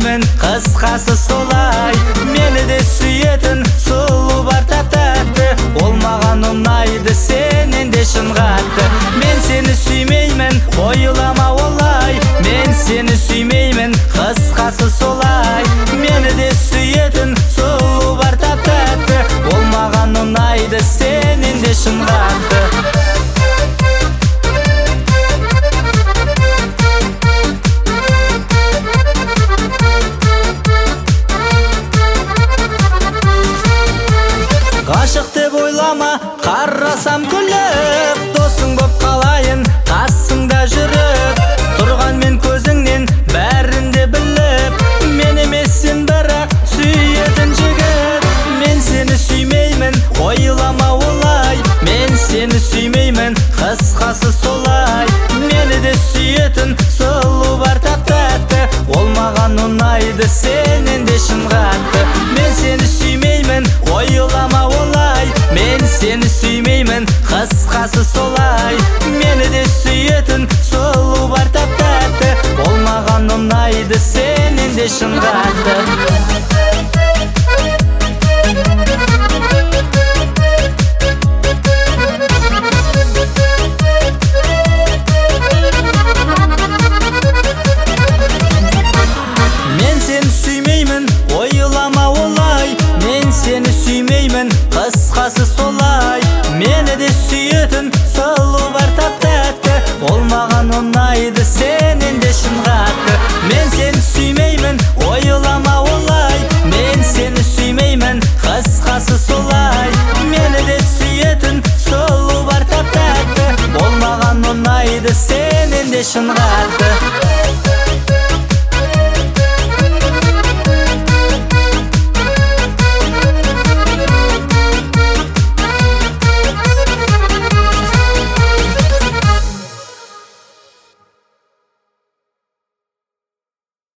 süymeymen, kısқасы солай. Meni de süyетін сұлу бар тәп-тәтті, ол маған ұнайды, сенен де шын қатты. Мен сені süymeymen, ойлама олай. Мен сені süymeymen, кысқасы солай. Meni de süyетін сұлу бар тәп-тәтті, ол маған ұнайды, сенен де шын қатты. Ғашық деп ойлама, қарасам күліп, досың боп қалайын, қасыңда жүріп. Тұрған мен көзіңнен бәрін де біліп, мен емес сен бірақ сүйетін жігіт. Мен сені süymeymen, ойлама олай. Мен сені süymeymen, қысқасы солай. Мені де сүйетін сұлу бар тәп-тәтті, ол маған ұнайды, сенен де шын қатты. Мен сені süymeymen, ойлама олай. Мен сені süymeymen, қысқасы солай. Мені де сүйетін сұлу бар тәп-тәтті, ол маған ұнайды, сенен де шын қатты. Ойлама олай, мен сені süymeymen, кысқасы солай. Мені де сүйетін сұлу бар тәп-тәтті, ол маған ұнайды, сенен де шын қатты. Мен сені süymeymen, ойлама олай. Мен сені süymeymen, кысқасы солай. Мені де сүйетін сұлу бар тәп-тәтті, ол маған ұнайды, сенен де шын қатты.